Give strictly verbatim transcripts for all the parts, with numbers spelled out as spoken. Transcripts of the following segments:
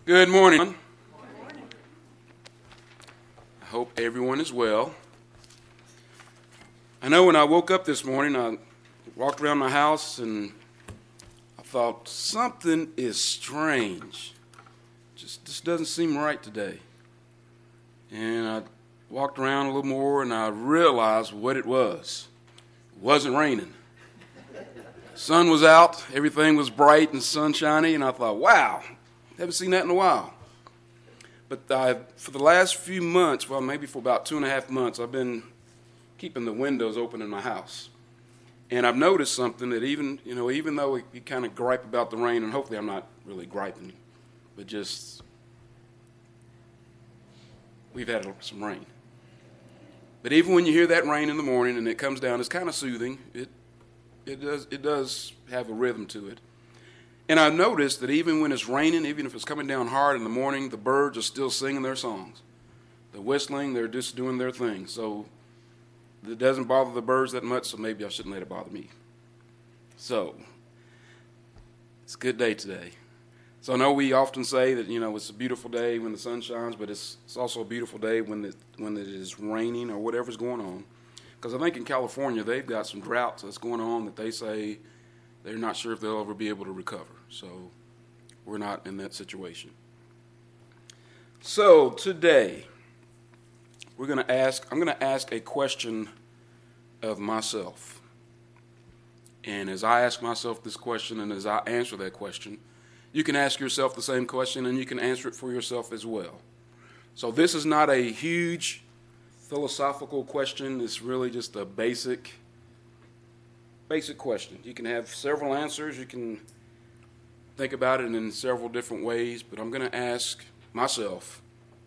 Good morning. I hope everyone is well. I know when I woke up this morning, I walked around my house and I thought, something is strange. Just, just doesn't seem right today. And I walked around a little more and I realized what it was. It wasn't raining. The sun was out, everything was bright and sunshiny, and I thought, wow, haven't seen that in a while. But I, for the last few months, well, maybe for about two and a half months, I've been keeping the windows open in my house. And I've noticed something that even, you know, even though we, we kind of gripe about the rain, and hopefully I'm not really griping, but just we've had some rain. But even when you hear that rain in the morning and it comes down, it's kind of soothing. It it does it does have a rhythm to it. And I've noticed that even when it's raining, even if it's coming down hard in the morning, the birds are still singing their songs. They're whistling, they're just doing their thing. So it doesn't bother the birds that much, so maybe I shouldn't let it bother me. So it's a good day today. So I know we often say that, you know, it's a beautiful day when the sun shines, but it's, it's also a beautiful day when it, when it is raining or whatever's going on. Because I think in California, they've got some droughts that's going on that they say they're not sure if they'll ever be able to recover. So we're not in that situation. So today, we're going to ask, I'm going to ask a question of myself. And as I ask myself this question and as I answer that question, you can ask yourself the same question and you can answer it for yourself as well. So this is not a huge philosophical question. It's really just a basic, basic question. You can have several answers. You can think about it in several different ways, but I'm going to ask myself,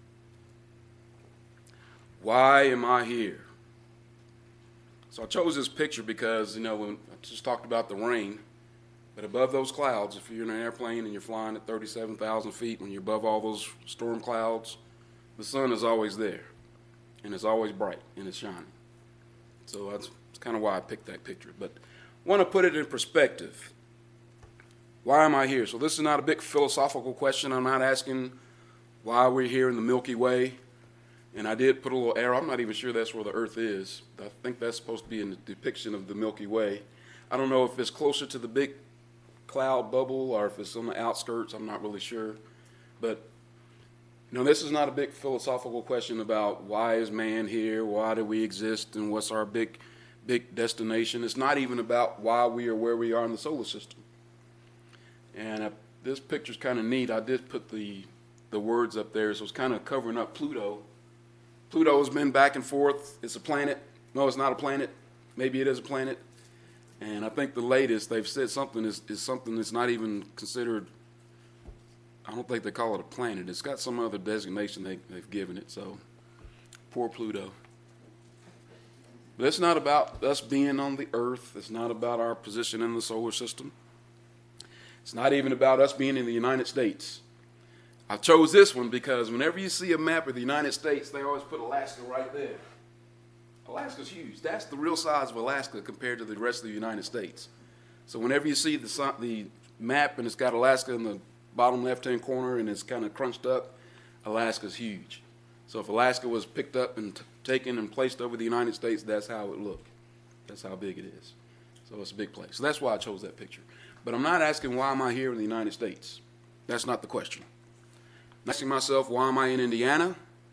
why am I here? So I chose this picture because, you know, when I just talked about the rain, but above those clouds, if you're in an airplane and you're flying at thirty-seven thousand feet, when you're above all those storm clouds, the sun is always there, and it's always bright, and it's shining. So that's, that's kind of why I picked that picture. But I want to put it in perspective. Why am I here? So this is not a big philosophical question. I'm not asking why we're here in the Milky Way. And I did put a little arrow. I'm not even sure that's where the Earth is. I think that's supposed to be in the depiction of the Milky Way. I don't know if it's closer to the big cloud bubble or if it's on the outskirts. I'm not really sure. But, you know, this is not a big philosophical question about why is man here, why do we exist, and what's our big, big destination. It's not even about why we are where we are in the solar system. And uh, this picture's kind of neat. I did put the, the words up there, so it's kind of covering up Pluto. Pluto has been back and forth. It's a planet. No, it's not a planet. Maybe it is a planet. And I think the latest they've said something is, is something that's not even considered, I don't think they call it a planet. It's got some other designation they, they've given it. So poor Pluto. But it's not about us being on the Earth. It's not about our position in the solar system. It's not even about us being in the United States. I chose this one because whenever you see a map of the United States, they always put Alaska right there. Alaska's huge. That's the real size of Alaska compared to the rest of the United States. So whenever you see the, the map and it's got Alaska in the bottom left-hand corner and it's kind of crunched up, Alaska's huge. So if Alaska was picked up and t- taken and placed over the United States, that's how it would look. That's how big it is. So it's a big place. So that's why I chose that picture. But I'm not asking why am I here in the United States. That's not the question. I'm asking myself, why am I in Indiana?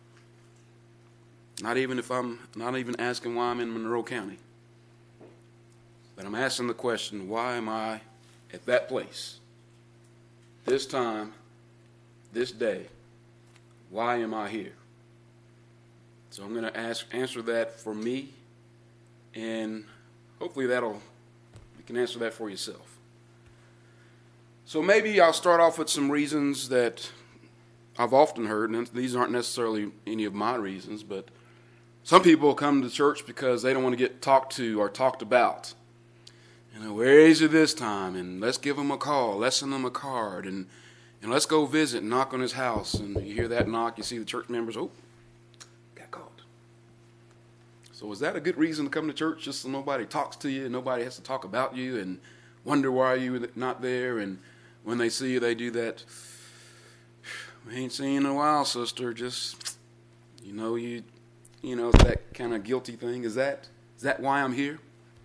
Not even if I'm not even asking why I'm in Monroe County. But I'm asking the question, why am I at that place? This time, this day, why am I here? So I'm going to ask answer that for me, and hopefully that'll you can answer that for yourself. So maybe I'll start off with some reasons that I've often heard, and these aren't necessarily any of my reasons, but some people come to church because they don't want to get talked to or talked about. You know, where is he this time? And let's give him a call. Let's send him a card. And, and let's go visit and knock on his house. And you hear that knock, you see the church members, oh, got called. So is that a good reason to come to church, just so nobody talks to you and nobody has to talk about you and wonder why you're not there? And when they see you, they do that, We ain't seen you in a while, sister. Just, you know, you, you know, that kind of guilty thing. Is that, is that why I'm here?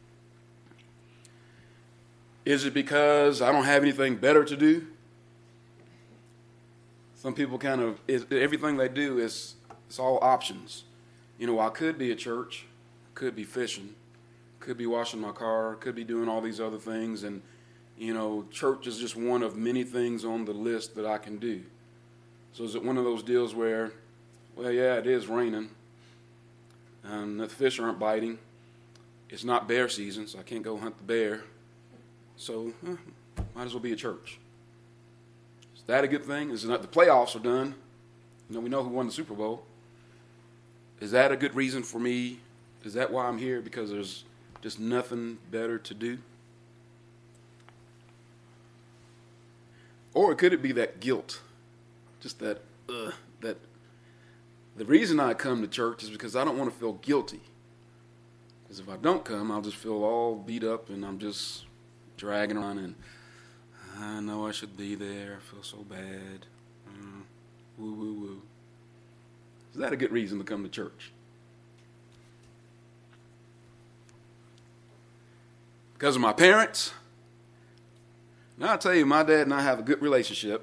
Is it because I don't have anything better to do? Some people kind of, it, everything they do is, it's all options. You know, I could be at church, could be fishing, could be washing my car, could be doing all these other things. And, you know, church is just one of many things on the list that I can do. So is it one of those deals where, well, yeah, it is raining, and the fish aren't biting. It's not bear season, so I can't go hunt the bear. So, eh, might as well be at church. Is that a good thing? Is it not, the playoffs are done. You know, we know who won the Super Bowl. Is that a good reason for me? Is that why I'm here? Because there's just nothing better to do? Or could it be that guilt? Just that, uh, that the reason I come to church is because I don't want to feel guilty. Because if I don't come, I'll just feel all beat up and I'm just dragging around and I know I should be there. I feel so bad. Uh, woo, woo, woo. Is that a good reason to come to church? Because of my parents? Now, I'll tell you, my dad and I have a good relationship.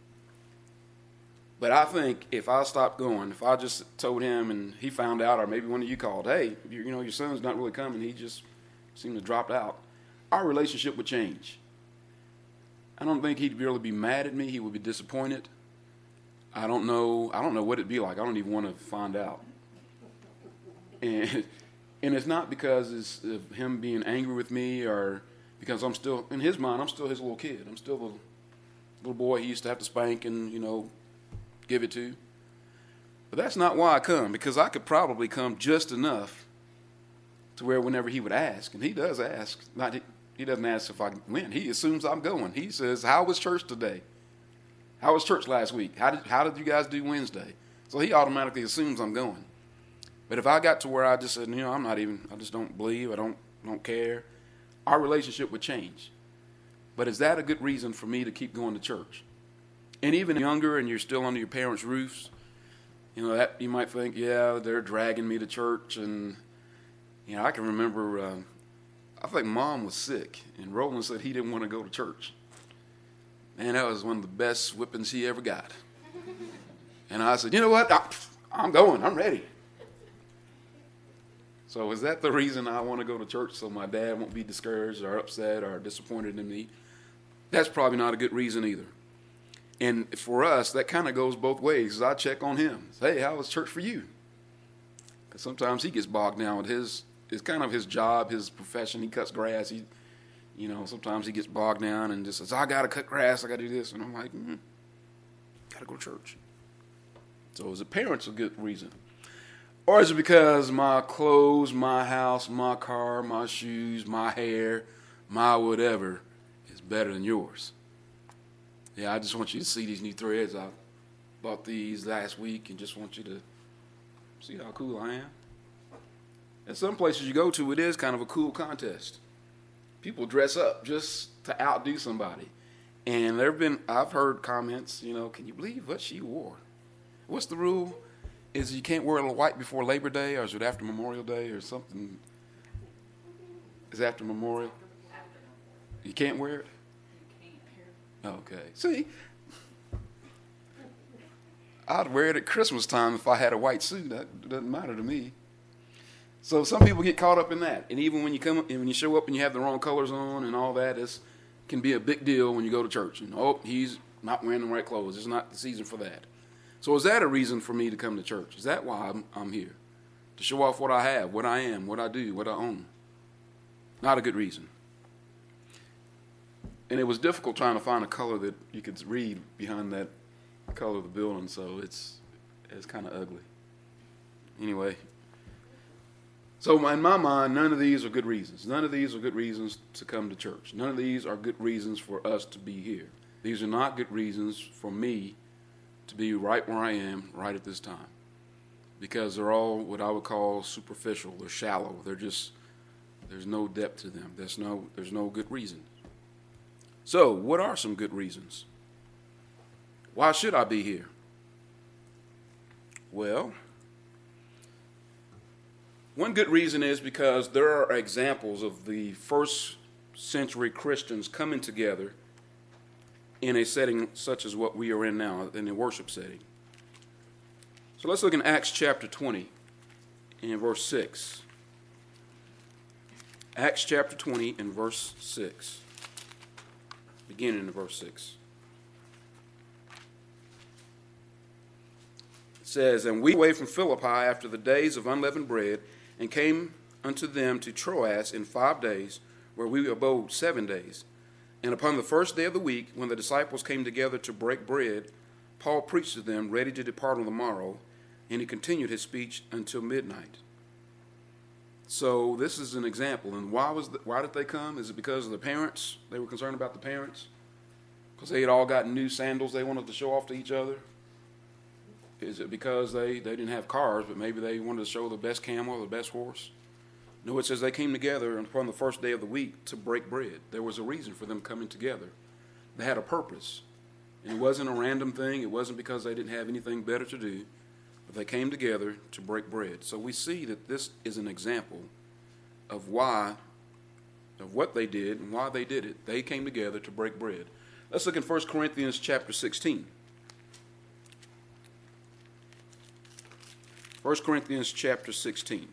But I think if I stopped going, if I just told him and he found out, or maybe one of you called, hey, you, you know, your son's not really coming, he just seemed to drop out, our relationship would change. I don't think he'd really be mad at me. He would be disappointed. I don't know. I don't know what it'd be like. I don't even want to find out. And, and it's not because it's of him being angry with me or because I'm still, in his mind, I'm still his little kid. I'm still the little boy he used to have to spank and, you know, give it to. But that's not why I come, because I could probably come just enough to where whenever he would ask, and he does ask, not he doesn't ask if I went. He assumes I'm going. He says, how was church today? How was church last week? How did how did you guys do Wednesday? So he automatically assumes I'm going. But if I got to where I just said, you know, I'm not even, I just don't believe, I don't don't care, our relationship would change. But is that a good reason for me to keep going to church? And even younger and you're still under your parents' roofs, you know, that you might think, yeah, they're dragging me to church. And, you know, I can remember, uh, I think Mom was sick, and Roland said he didn't want to go to church. Man, that was one of the best whippings he ever got. And I said, you know what, I, I'm going, I'm ready. So is that the reason I want to go to church, so my dad won't be discouraged or upset or disappointed in me? That's probably not a good reason either. And for us, that kind of goes both ways. I check on him. Hey, how was church for you? Because sometimes he gets bogged down with his, it's kind of his job, his profession. He cuts grass. He, you know, sometimes he gets bogged down and just says, I got to cut grass. I got to do this. And I'm like, mm, got to go to church. So is it parents a good reason? Or is it because my clothes, my house, my car, my shoes, my hair, my whatever is better than yours? Yeah, I just want you to see these new threads. I bought these last week and just want you to see how cool I am. At some places you go to, it is kind of a cool contest. People dress up just to outdo somebody. And there have been, I've heard comments, you know, can you believe what she wore? What's the rule? Is you can't wear a white before Labor Day, or is it after Memorial Day or something? Is it after Memorial? You can't wear it? Okay. See, I'd wear it at Christmas time if I had a white suit. That doesn't matter to me. So some people get caught up in that, and even when you come, when you show up and you have the wrong colors on and all that, it can be a big deal when you go to church. And oh, he's not wearing the right clothes. It's not the season for that. So is that a reason for me to come to church? Is that why I'm, I'm here? To show off what I have, what I am, what I do, what I own? Not a good reason. And it was difficult trying to find a color that you could read behind that color of the building, so it's it's kind of ugly. Anyway, so in my mind, none of these are good reasons. None of these are good reasons to come to church. None of these are good reasons for us to be here. These are not good reasons for me to be right where I am right at this time, because they're all what I would call superficial. They're shallow. They're just, there's no depth to them. There's no, there's no good reason. So what are some good reasons? Why should I be here? Well, one good reason is because there are examples of the first century Christians coming together in a setting such as what we are in now, in a worship setting. So let's look in Acts chapter twenty and verse six. Acts chapter twenty and verse six. Beginning in verse six. It says, "And we went away from Philippi after the days of unleavened bread, and came unto them to Troas in five days, where we abode seven days. And upon the first day of the week, when the disciples came together to break bread, Paul preached to them, ready to depart on the morrow, and he continued his speech until midnight." So this is an example. And why was the, why did they come? Is it because of the parents? They were concerned about the parents? Because they had all gotten new sandals they wanted to show off to each other? Is it because they, they didn't have cars, but maybe they wanted to show the best camel or the best horse? No, it says they came together upon the first day of the week to break bread. There was a reason for them coming together. They had a purpose. And it wasn't a random thing. It wasn't because they didn't have anything better to do. But they came together to break bread. So we see that this is an example of why, of what they did and why they did it. They came together to break bread. Let's look in First Corinthians chapter sixteen. First Corinthians chapter sixteen.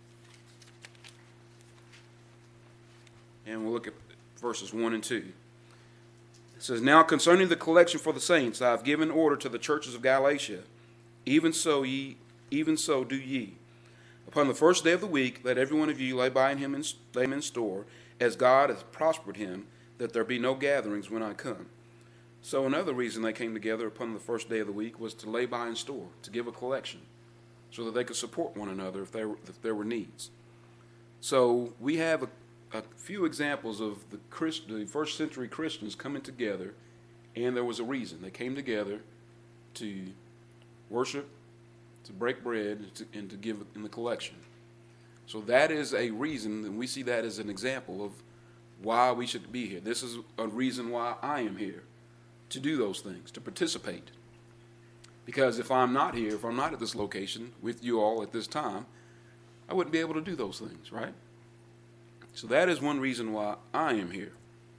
And we'll look at verses one and two. It says, "Now concerning the collection for the saints, I have given order to the churches of Galatia. Even so ye, even so do ye. Upon the first day of the week, let every one of you lay by him in, lay him in store, as God has prospered him, that there be no gatherings when I come." So another reason they came together upon the first day of the week was to lay by in store, to give a collection, so that they could support one another if there, if there were needs. So we have a, a few examples of the, Christ, the first century Christians coming together, and there was a reason. They came together to worship, to break bread, and to, and to give in the collection. So that is a reason, and we see that as an example of why we should be here. This is a reason why I am here, to do those things, to participate. Because if I'm not here, if I'm not at this location with you all at this time, I wouldn't be able to do those things, right? So that is one reason why I am here.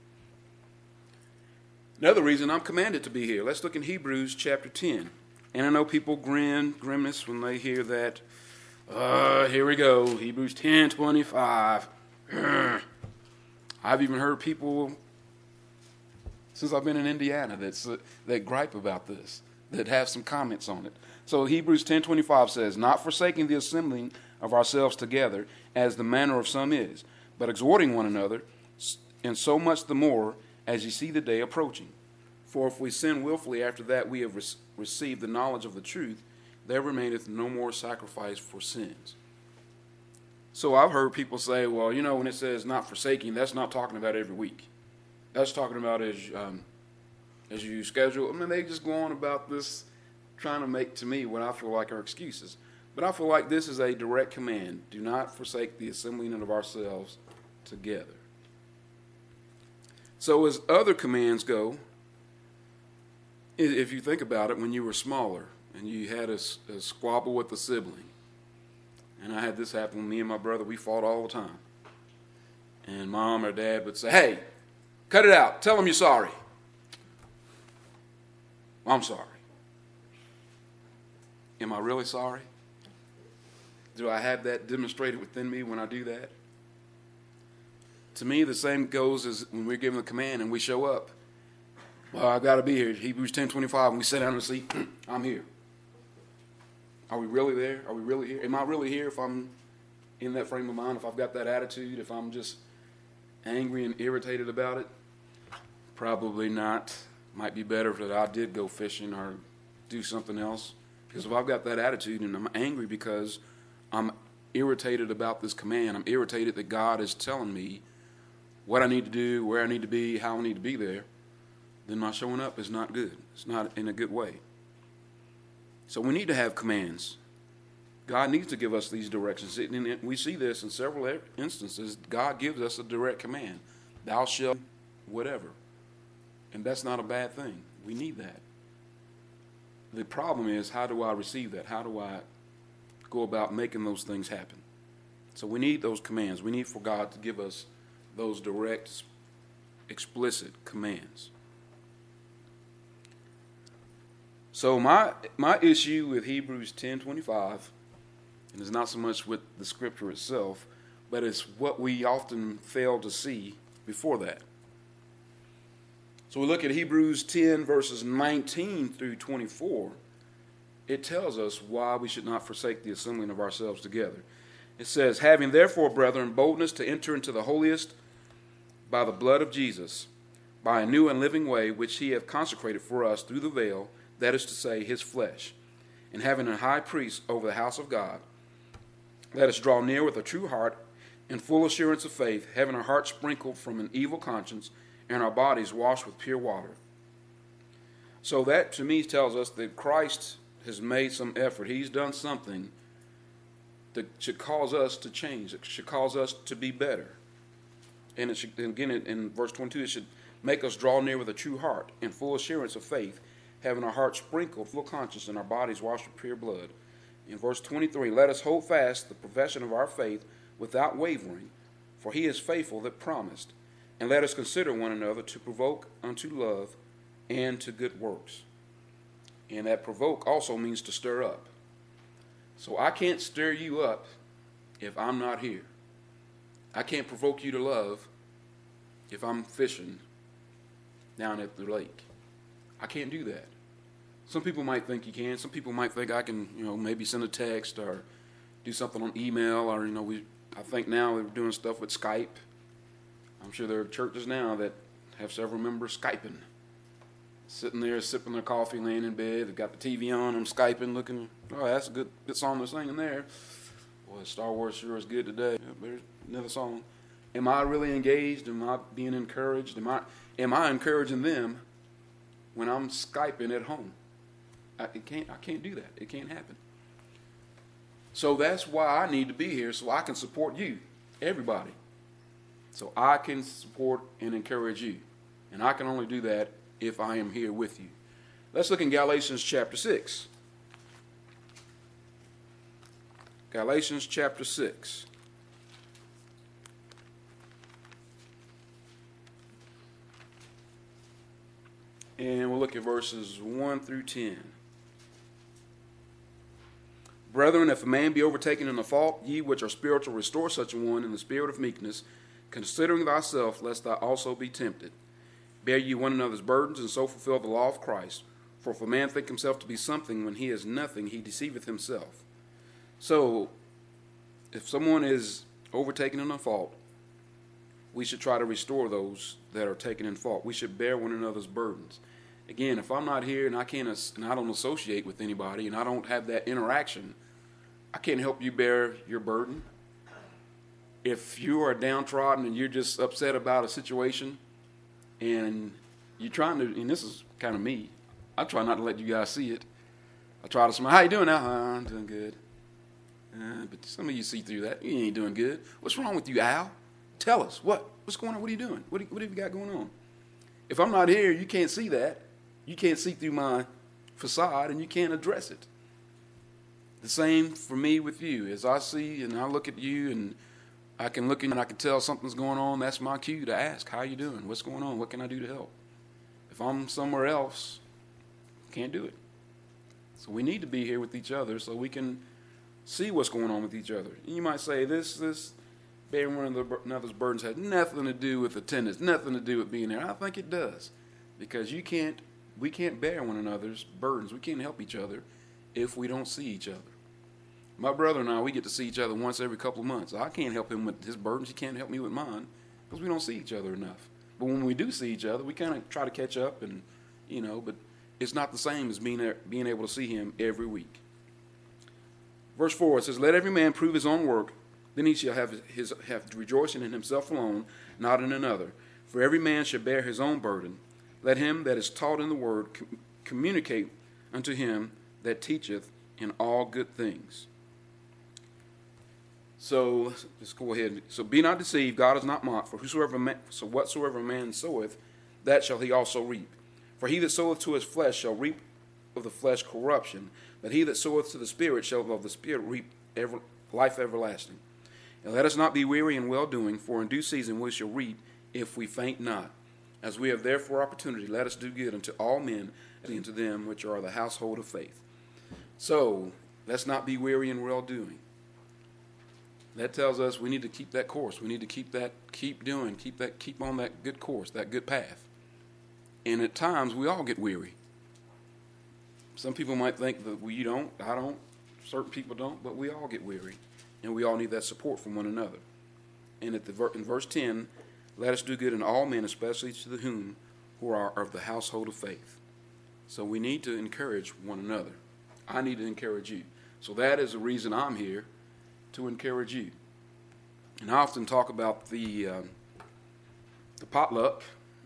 Another reason I'm commanded to be here. Let's look in Hebrews chapter ten. And I know people grin, grimace when they hear that. Uh, here we go, Hebrews ten twenty-five. I've even heard people, since I've been in Indiana, that's, uh, that gripe about this, that have some comments on it. So Hebrews ten twenty-five says, "Not forsaking the assembling of ourselves together, as the manner of some is, but exhorting one another, and so much the more as ye see the day approaching. For if we sin willfully after that we have re- received the knowledge of the truth, there remaineth no more sacrifice for sins." So I've heard people say, well, you know, when it says not forsaking, that's not talking about every week. That's talking about as um, as you schedule. I mean, they just go on about this, trying to make to me what I feel like are excuses. But I feel like this is a direct command. Do not forsake the assembling of ourselves together. So as other commands go, if you think about it, when you were smaller and you had a, a squabble with a sibling, and I had this happen with me and my brother, we fought all the time. And mom or dad would say, "Hey, cut it out. Tell them you're sorry." I'm sorry. Am I really sorry? Do I have that demonstrated within me when I do that? To me, the same goes as when we're given a command and we show up. Well, I got to be here. Hebrews ten twenty-five, and we sit down and see, I'm here. Are we really there? Are we really here? Am I really here if I'm in that frame of mind, if I've got that attitude, if I'm just angry and irritated about it? Probably not. Might be better if I did go fishing or do something else. Because if I've got that attitude and I'm angry because I'm irritated about this command, I'm irritated that God is telling me what I need to do, where I need to be, how I need to be there, then my showing up is not good. It's not in a good way. So we need to have commands. God needs to give us these directions. And we see this in several instances. God gives us a direct command. Thou shalt whatever. And that's not a bad thing. We need that. the problem is, how do I receive that? How do I go about making those things happen? So we need those commands. We need for God to give us those direct, explicit commands. So my my issue with Hebrews ten twenty-five, and it's not so much with the scripture itself, but it's what we often fail to see before that. So we look at Hebrews ten verses nineteen through twenty-four. It tells us why we should not forsake the assembling of ourselves together. It says, having therefore, brethren, boldness to enter into the holiest by the blood of Jesus, by a new and living way which he hath consecrated for us through the veil, that is to say, his flesh, and having a high priest over the house of God, let us draw near with a true heart and full assurance of faith, having our hearts sprinkled from an evil conscience and our bodies washed with pure water. So that, to me, tells us that Christ has made some effort. He's done something that should cause us to change. It should cause us to be better. And it should, again, in verse twenty-two, it should make us draw near with a true heart and full assurance of faith, having our hearts sprinkled, full conscience, and our bodies washed with pure blood. In verse twenty-three, let us hold fast the profession of our faith without wavering, for he is faithful that promised. And let us consider one another to provoke unto love and to good works. And that provoke also means to stir up. So I can't stir you up if I'm not here. I can't provoke you to love if I'm fishing down at the lake. I can't do that. Some people might think you can. Some people might think I can, you know, maybe send a text or do something on email, or, you know, we. I think now we're doing stuff with Skype. I'm sure there are churches now that have several members Skyping, sitting there sipping their coffee, laying in bed. They've got the T V on, them Skyping, looking. Oh, that's a good, good song they're singing there. Boy, Star Wars sure is good today. Yep, there's another song. Am I really engaged? Am I being encouraged? Am I am I encouraging them when I'm Skyping at home? I it can't. I can't do that. It can't happen. So that's why I need to be here, so I can support you, everybody. So I can support and encourage you, and I can only do that if I am here with you. Let's look in Galatians chapter six. Galatians chapter six. And we'll look at verses one through ten. Brethren, if a man be overtaken in a fault, ye which are spiritual, restore such a one in the spirit of meekness, considering thyself, lest thou also be tempted. Bear ye one another's burdens, and so fulfill the law of Christ. For if a man think himself to be something when he is nothing, he deceiveth himself. So, if someone is overtaken in a fault, we should try to restore those that are taken in fault. We should bear one another's burdens. Again, if I'm not here and I can't, and I don't associate with anybody, and I don't have that interaction, I can't help you bear your burden. If you are downtrodden and you're just upset about a situation, and you're trying to, and this is kind of me, I try not to let you guys see it. I try to smile. How you doing now? Uh, I'm doing good. Uh, but some of you see through that. You ain't doing good. What's wrong with you, Al? Tell us. What? What's going on? What are you doing? What, do, what have you got going on? If I'm not here, you can't see that. You can't see through my facade, and you can't address it. The same for me with you. As I see and I look at you, and I can look in and I can tell something's going on, that's my cue to ask, how you doing? What's going on? What can I do to help? If I'm somewhere else, can't do it. So we need to be here with each other so we can see what's going on with each other. And you might say, this, this, bearing one another's burdens has nothing to do with attendance, nothing to do with being there. I think it does. Because you can't, we can't bear one another's burdens. We can't help each other if we don't see each other. My brother and I, we get to see each other once every couple of months. I can't help him with his burdens. He can't help me with mine because we don't see each other enough. But when we do see each other, we kind of try to catch up, and, you know, but it's not the same as being there, being able to see him every week. Verse four, it says, let every man prove his own work, then he shall have his have rejoicing in himself alone, not in another. For every man shall bear his own burden. Let him that is taught in the word com- communicate unto him that teacheth in all good things. So let's go ahead. So be not deceived, God is not mocked. For whosoever man, so whatsoever a man soweth, that shall he also reap. For he that soweth to his flesh shall reap of the flesh corruption, but he that soweth to the Spirit shall of the Spirit reap ever, life everlasting. And let us not be weary in well-doing, for in due season we shall reap if we faint not. As we have therefore opportunity, let us do good unto all men, and to them which are the household of faith. So, let's not be weary in well-doing. That tells us we need to keep that course. We need to keep that, keep doing, keep that, keep on that good course, that good path. And at times, we all get weary. Some people might think that we don't, I don't, certain people don't, but we all get weary. And we all need that support from one another. And at the, in verse ten, let us do good in all men, especially to the whom who are of the household of faith. So we need to encourage one another. I need to encourage you. So that is the reason I'm here, to encourage you. And I often talk about the um, the potluck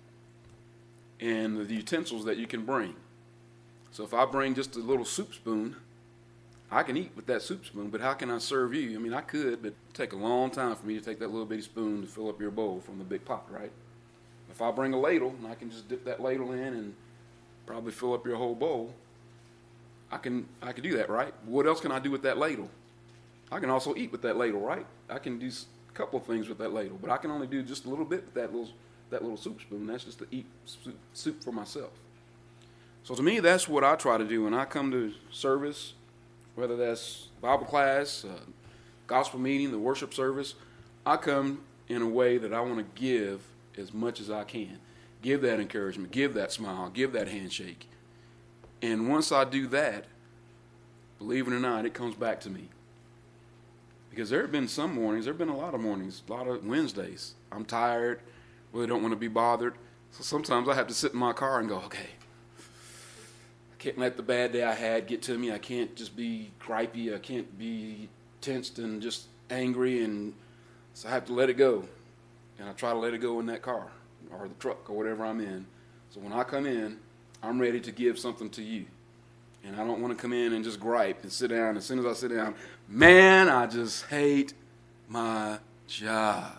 and the utensils that you can bring. So if I bring just a little soup spoon, I can eat with that soup spoon, but how can I serve you? I mean, I could, but it'd take a long time for me to take that little bitty spoon to fill up your bowl from the big pot, right? If I bring a ladle, and I can just dip that ladle in and probably fill up your whole bowl, I can I can do that, right? What else can I do with that ladle? I can also eat with that ladle, right? I can do a couple of things with that ladle, but I can only do just a little bit with that little that little soup spoon. That's just to eat soup, soup for myself. So to me, that's what I try to do when I come to service, whether that's Bible class, uh, gospel meeting, the worship service. I come in a way that I want to give as much as I can. Give that encouragement, give that smile, give that handshake. And once I do that, believe it or not, it comes back to me. Because there have been some mornings, there have been a lot of mornings, a lot of Wednesdays. I'm tired, really don't want to be bothered. So sometimes I have to sit in my car and go, okay, I can't let the bad day I had get to me. I can't just be gripey. I can't be tensed and just angry. And so I have to let it go. And I try to let it go in that car or the truck or whatever I'm in. So when I come in, I'm ready to give something to you. And I don't want to come in and just gripe and sit down. As soon as I sit down, man, I just hate my job.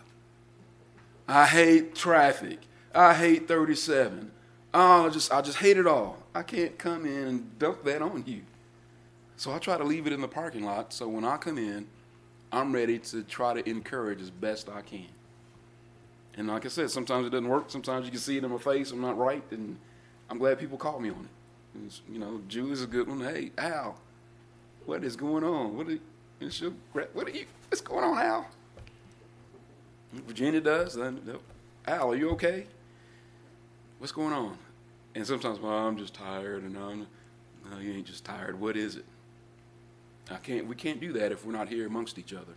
I hate traffic. I hate thirty-seven. Oh, just I just hate it all. I can't come in and dump that on you. So I try to leave it in the parking lot. So when I come in, I'm ready to try to encourage as best I can. And like I said, sometimes it doesn't work. Sometimes you can see it in my face. I'm not right. And I'm glad people call me on it. And, you know, Julie's a good one. Hey, Al, what is going on? What are you, what are you, what's going on, Al? Virginia does. Al, are you okay? What's going on? And sometimes, well, I'm just tired. And I'm, no, you ain't just tired. What is it? I can't. We can't do that if we're not here amongst each other.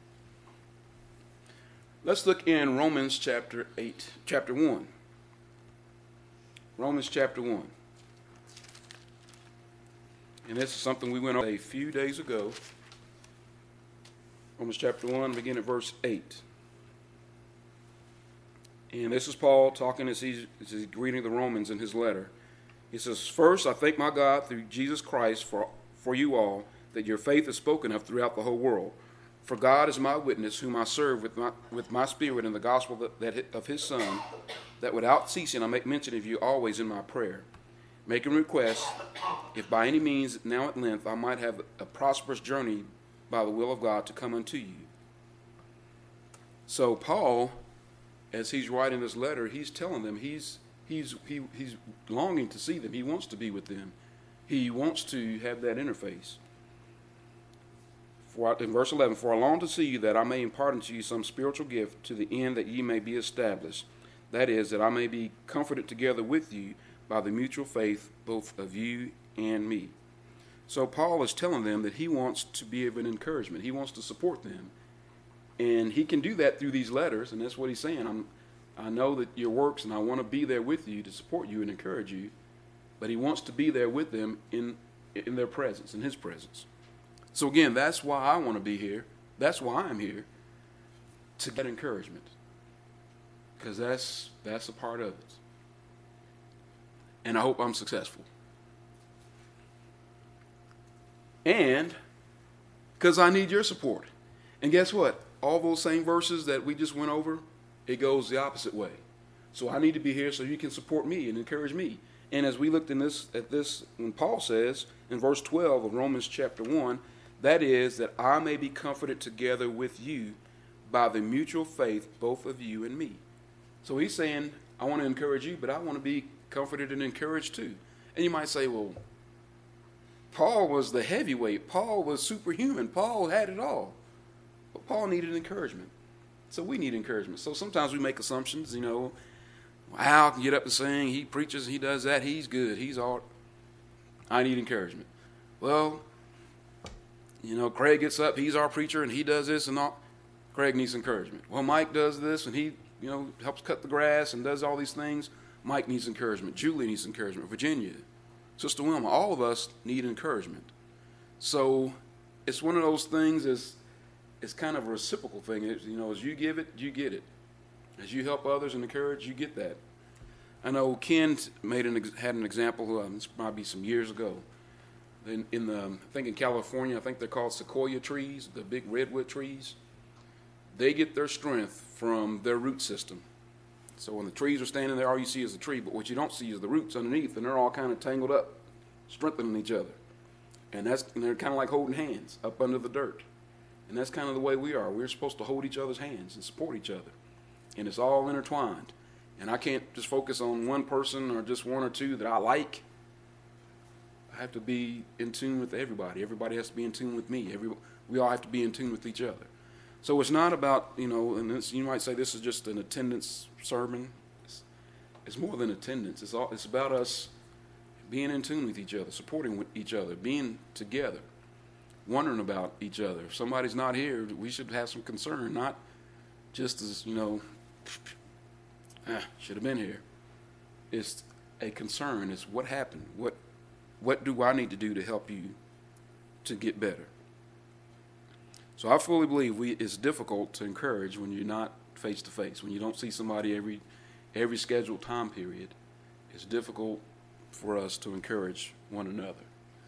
Let's look in Romans chapter eight, chapter one. Romans chapter one. And this is something we went over a few days ago. Romans chapter one, begin at verse eight. And this is Paul talking as he's, as he's greeting the Romans in his letter. He says, "First, I thank my God through Jesus Christ for, for you all, that your faith is spoken of throughout the whole world. For God is my witness, whom I serve with my, with my spirit in the gospel that, that of his Son, that without ceasing I make mention of you always in my prayer, making requests, if by any means now at length I might have a prosperous journey by the will of God to come unto you." So Paul, as he's writing this letter, he's telling them he's he's he, he's longing to see them. He wants to be with them. He wants to have that interface. For in verse eleven, "For I long to see you, that I may impart unto you some spiritual gift, to the end that ye may be established. That is, that I may be comforted together with you by the mutual faith, both of you and me." So Paul is telling them that he wants to be of an encouragement. He wants to support them. And he can do that through these letters, and that's what he's saying. I'm, I know that your works, and I want to be there with you to support you and encourage you. But he wants to be there with them in, in their presence, in his presence. So again, that's why I want to be here. That's why I'm here, to get encouragement. Because that's, that's a part of it. And I hope I'm successful. And because I need your support. And guess what? All those same verses that we just went over, it goes the opposite way. So I need to be here so you can support me and encourage me. And as we looked in this at this, when Paul says in verse twelve of Romans chapter one, that is, that I may be comforted together with you by the mutual faith, both of you and me. So he's saying, I want to encourage you, but I want to be comforted and encouraged too. And you might say, well, Paul was the heavyweight. Paul was superhuman. Paul had it all. But Paul needed encouragement. So we need encouragement. So sometimes we make assumptions, you know, Al can get up and sing, he preaches, he does that, he's good, he's all. I need encouragement. Well, you know, Craig gets up, he's our preacher, and he does this and all. Craig needs encouragement. Well, Mike does this, and he, you know, helps cut the grass and does all these things. Mike needs encouragement. Julie needs encouragement. Virginia, Sister Wilma, all of us need encouragement. So it's one of those things, is it's kind of a reciprocal thing. It's, you know, as you give it, you get it. As you help others and encourage, you get that. I know Ken made an had an example. Um, this might be some years ago. In, in the, I think in California, I think they're called sequoia trees, the big redwood trees. They get their strength from their root system. So when the trees are standing there, all you see is the tree, but what you don't see is the roots underneath, and they're all kind of tangled up, strengthening each other. And that's and they're kind of like holding hands up under the dirt. And that's kind of the way we are. We're supposed to hold each other's hands and support each other. And it's all intertwined. And I can't just focus on one person or just one or two that I like. I have to be in tune with everybody. Everybody has to be in tune with me. Every, we all have to be in tune with each other. So it's not about, you know, and this, you might say this is just an attendance sermon. It's, it's more than attendance. It's all. It's about us being in tune with each other, supporting with each other, being together, wondering about each other. If somebody's not here, we should have some concern, not just as, you know, ah, should have been here. It's a concern. It's what happened. What what do I need to do to help you to get better? So I fully believe we it's difficult to encourage when you're not face to face, when you don't see somebody every every scheduled time period. It's difficult for us to encourage one another.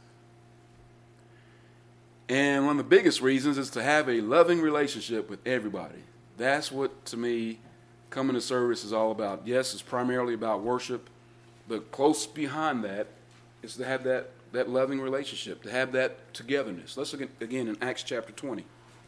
And one of the biggest reasons is to have a loving relationship with everybody. That's what, to me, coming to service is all about. Yes, it's primarily about worship, but close behind that is to have that, that loving relationship, to have that togetherness. Let's look at, again in Acts chapter twenty.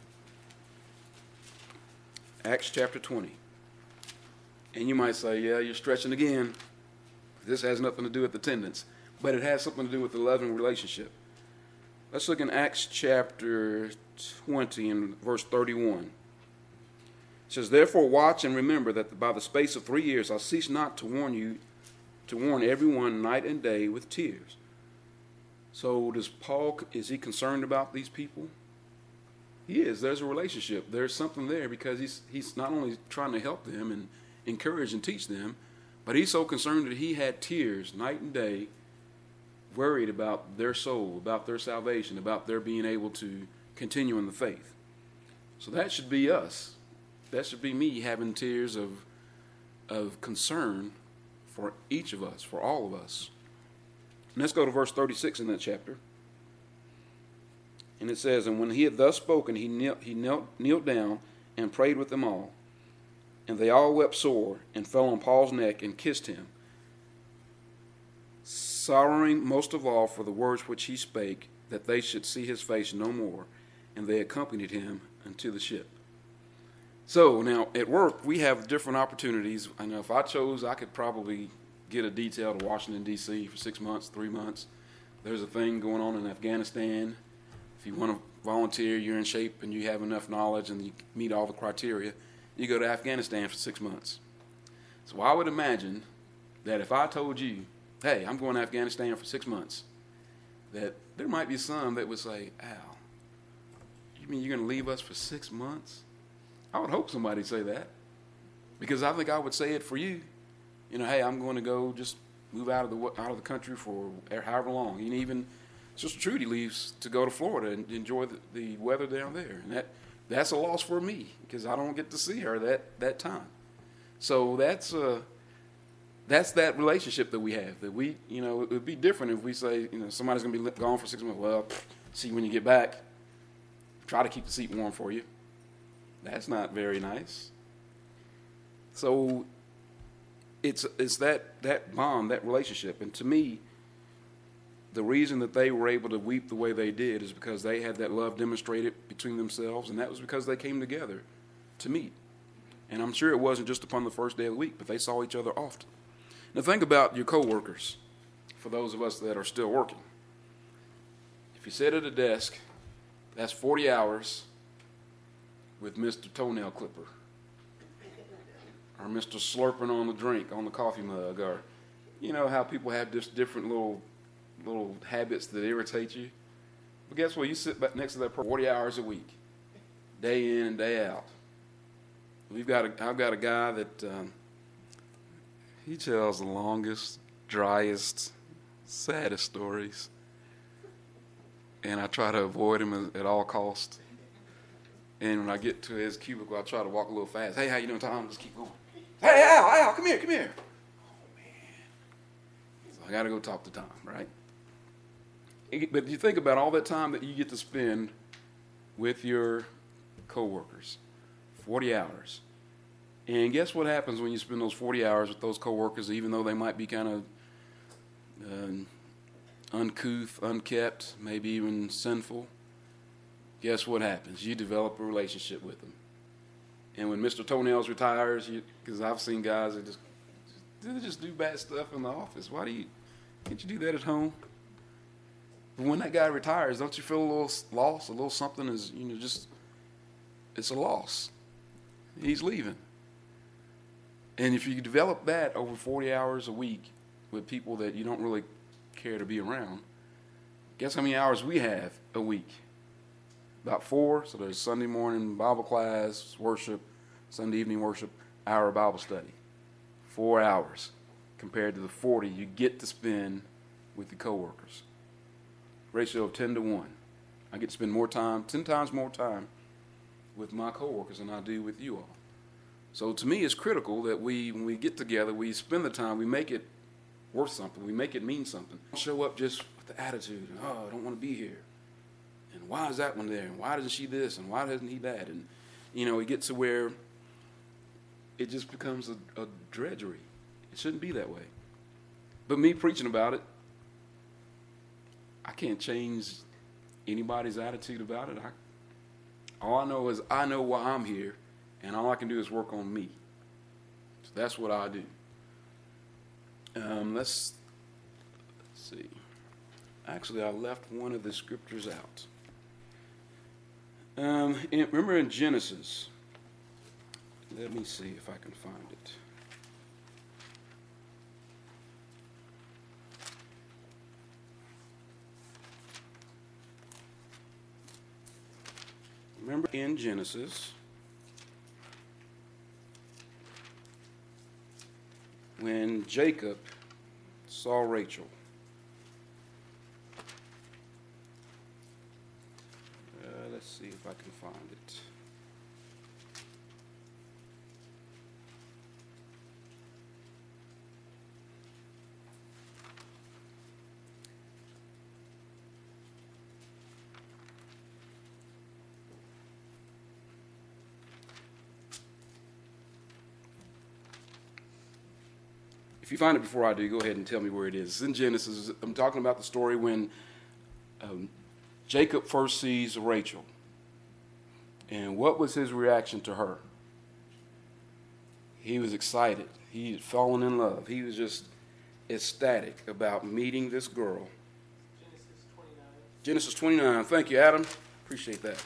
Acts chapter twenty. And you might say, yeah, you're stretching again. This has nothing to do with attendance, but it has something to do with the loving relationship. Let's look in Acts chapter twenty and verse thirty-one. It says, therefore watch and remember that by the space of three years I cease not to warn you, to warn everyone night and day with tears. So does Paul, is he concerned about these people? He is. There's a relationship. There's something there because he's he's not only trying to help them and encourage and teach them, but he's so concerned that he had tears night and day, worried about their soul, about their salvation, about their being able to continue in the faith. So that should be us. That should be me having tears of of concern for each of us, for all of us. And let's go to verse thirty-six in that chapter. And it says, and when he had thus spoken, he knelt, he knelt, kneeled down and prayed with them all. And they all wept sore and fell on Paul's neck and kissed him, sorrowing most of all for the words which he spake, that they should see his face no more. And they accompanied him unto the ship. So now at work, we have different opportunities. I know if I chose, I could probably get a detail to Washington, D C for six months, three months. There's a thing going on in Afghanistan. If you want to volunteer, you're in shape and you have enough knowledge and you meet all the criteria, you go to Afghanistan for six months. So I would imagine that if I told you, hey, I'm going to Afghanistan for six months, that there might be some that would say, Al, you mean you're going to leave us for six months? I would hope somebody say that, because I think I would say it for you. You know, hey, I'm going to go just move out of the out of the country for however long. And even Sister Trudy leaves to go to Florida and enjoy the, the weather down there, and that that's a loss for me because I don't get to see her that, that time. So that's uh that's that relationship that we have. That we, you know, it would be different if we say, you know, somebody's going to be gone for six months. Well, see you when you get back. Try to keep the seat warm for you. That's not very nice. So it's it's that that bond, that relationship. And to me, the reason that they were able to weep the way they did is because they had that love demonstrated between themselves, and that was because they came together to meet. And I'm sure it wasn't just upon the first day of the week, but they saw each other often. Now think about your coworkers, for those of us that are still working. If you sit at a desk, that's forty hours with Mister Toenail Clipper, or Mister Slurping on the drink, on the coffee mug, or you know how people have just different little little habits that irritate you. But guess what? You sit back next to that person forty hours a week, day in and day out. We've got a, I've got a guy that um, he tells the longest, driest, saddest stories, and I try to avoid him at all costs. And when I get to his cubicle, I try to walk a little fast. Hey, how you doing, Tom? Just keep going. Hey, Al, Al, come here, come here. Oh, man. So I got to go talk to Tom, right? But you think about all that time that you get to spend with your coworkers, forty hours. And guess what happens when you spend those forty hours with those coworkers, even though they might be kind of uh, uncouth, unkept, maybe even sinful? Guess what happens? You develop a relationship with them. And when Mister Toenails retires, because I've seen guys that just, they just do bad stuff in the office. Why do you, can't you do that at home? But when that guy retires, don't you feel a little loss, a little something is, you know, just, it's a loss. He's leaving. And if you develop that over forty hours a week with people that you don't really care to be around, guess how many hours we have a week? About four. So there's Sunday morning Bible class, worship, Sunday evening worship, hour Bible study. Four hours compared to the forty you get to spend with your coworkers. Ratio of ten to one. I get to spend more time, ten times more time with my coworkers than I do with you all. So to me, it's critical that we, when we get together, we spend the time, we make it worth something, we make it mean something. Don't show up just with the attitude, oh, I don't want to be here. And why is that one there? And why doesn't she this? And why doesn't he that? And, you know, it gets to where it just becomes a, a drudgery. It shouldn't be that way. But me preaching about it, I can't change anybody's attitude about it. I, all I know is I know why I'm here, and all I can do is work on me. So that's what I do. Um, let's, let's see. Actually, I left one of the scriptures out. Um, in, remember in Genesis, let me see if I can find it. Remember in Genesis, when Jacob saw Rachel, uh, let's see if I can find it. If you find it before I do, go ahead and tell me where it is. It's in Genesis. I'm talking about the story when um, Jacob first sees Rachel. And what was his reaction to her? He was excited. He had fallen in love. He was just ecstatic about meeting this girl. Genesis twenty-nine. Genesis twenty-nine. Thank you, Adam. Appreciate that.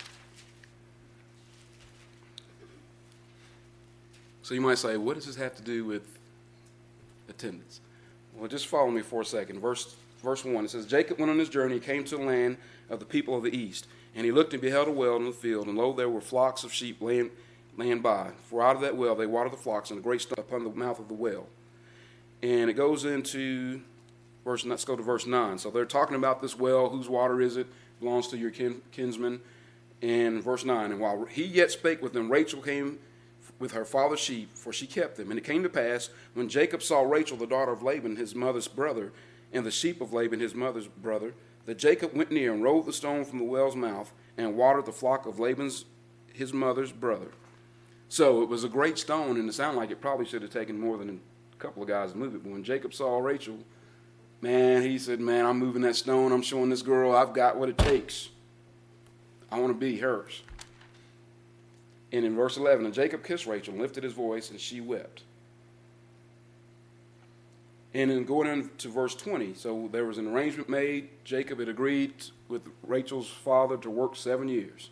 So you might say, what does this have to do with attendance? Well, just follow me for a second. Verse verse one, it says, Jacob went on his journey, came to the land of the people of the east, and he looked and beheld a well in the field, and lo, there were flocks of sheep laying, laying by. For out of that well they water the flocks, and a great stone upon the mouth of the well. And it goes into verse, let's go to verse nine. So they're talking about this well, whose water is it? Belongs to your kin, kinsman. And verse nine, and while he yet spake with them, Rachel came with her father's sheep, for she kept them. And it came to pass, when Jacob saw Rachel, the daughter of Laban, his mother's brother, and the sheep of Laban, his mother's brother, that Jacob went near and rolled the stone from the well's mouth and watered the flock of Laban's, his mother's brother. So it was a great stone, and it sounded like it probably should have taken more than a couple of guys to move it. But when Jacob saw Rachel, man, he said, man, I'm moving that stone. I'm showing this girl I've got what it takes. I want to be hers. And in verse eleven, and Jacob kissed Rachel and lifted his voice, and she wept. And then going into verse twenty, so there was an arrangement made. Jacob had agreed with Rachel's father to work seven years.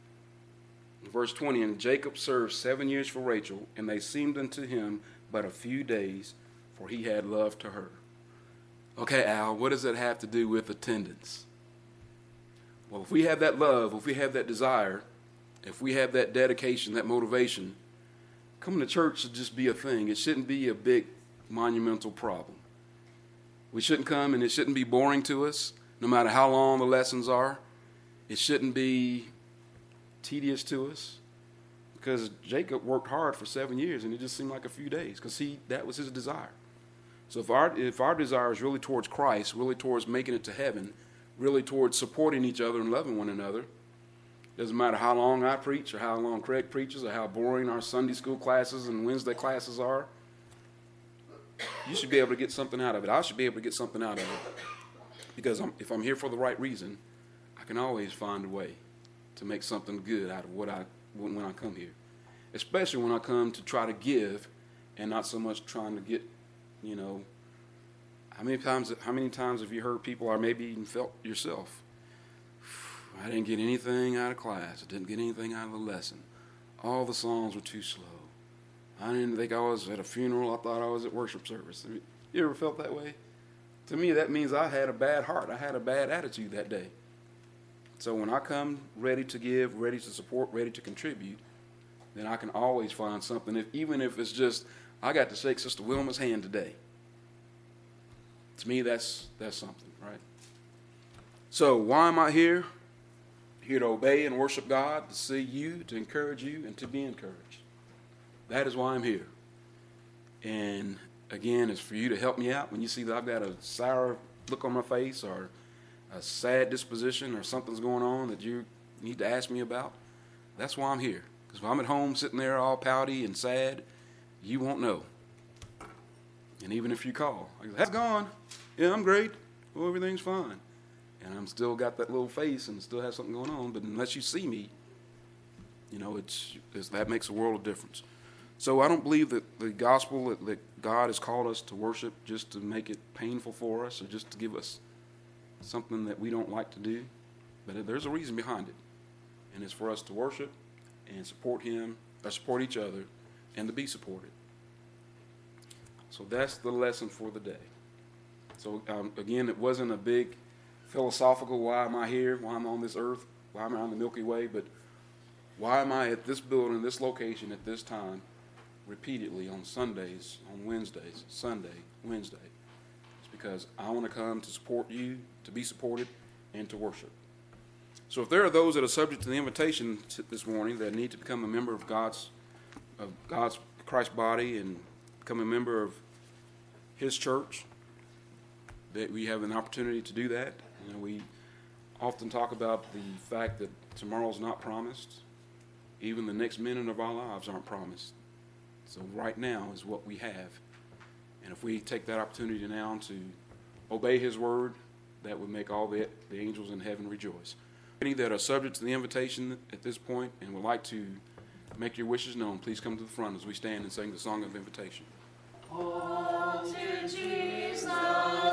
In verse twenty, and Jacob served seven years for Rachel, and they seemed unto him but a few days, for he had love to her. Okay, Al, what does that have to do with attendance? Well, if we have that love, if we have that desire, if we have that dedication, that motivation, coming to church should just be a thing. It shouldn't be a big monumental problem. We shouldn't come and it shouldn't be boring to us, no matter how long the lessons are. It shouldn't be tedious to us, because Jacob worked hard for seven years and it just seemed like a few days, because he that was his desire. So if our if our desire is really towards Christ, really towards making it to heaven, really towards supporting each other and loving one another, doesn't matter how long I preach or how long Craig preaches or how boring our Sunday school classes and Wednesday classes are, you should be able to get something out of it. I should be able to get something out of it. Because I'm, if I'm here for the right reason, I can always find a way to make something good out of what I when, when I come here. Especially when I come to try to give and not so much trying to get, you know, how many times how many times have you heard people, or maybe even felt yourself, I didn't get anything out of class. I didn't get anything out of the lesson. All the songs were too slow. I didn't think I was at a funeral. I thought I was at worship service. You ever felt that way? To me, that means I had a bad heart. I had a bad attitude that day. So when I come ready to give, ready to support, ready to contribute, then I can always find something, if, even if it's just, I got to shake Sister Wilma's hand today. To me, that's that's something, right? So why am I here? Here to obey and worship God, to see you, to encourage you, and to be encouraged. That is why I'm here. And again, it's for you to help me out when you see that I've got a sour look on my face or a sad disposition or something's going on that you need to ask me about. That's why I'm here. Because if I'm at home sitting there all pouty and sad, you won't know. And even if you call, I go, how's it going? Yeah, I'm great. Well, everything's fine. And I'm still got that little face and still have something going on. But unless you see me, you know, it's, it's that makes a world of difference. So I don't believe that the gospel, that, that God has called us to worship just to make it painful for us or just to give us something that we don't like to do. But there's a reason behind it. And it's for us to worship and support Him, or support each other, and to be supported. So that's the lesson for the day. So um, again, it wasn't a big philosophical, why am I here, why am I on this earth, why am I on the Milky Way, but why am I at this building, this location, at this time, repeatedly on Sundays, on Wednesdays, Sunday, Wednesday. It's because I want to come to support you, to be supported, and to worship. So if there are those that are subject to the invitation this morning that need to become a member of God's, of God's Christ body and become a member of His church, that we have an opportunity to do that. You know, we often talk about the fact that tomorrow's not promised. Even the next minute of our lives aren't promised. So right now is what we have. And if we take that opportunity now to obey His word, that would make all the, the angels in heaven rejoice. Any that are subject to the invitation at this point and would like to make your wishes known, please come to the front as we stand and sing the song of invitation. All to Jesus.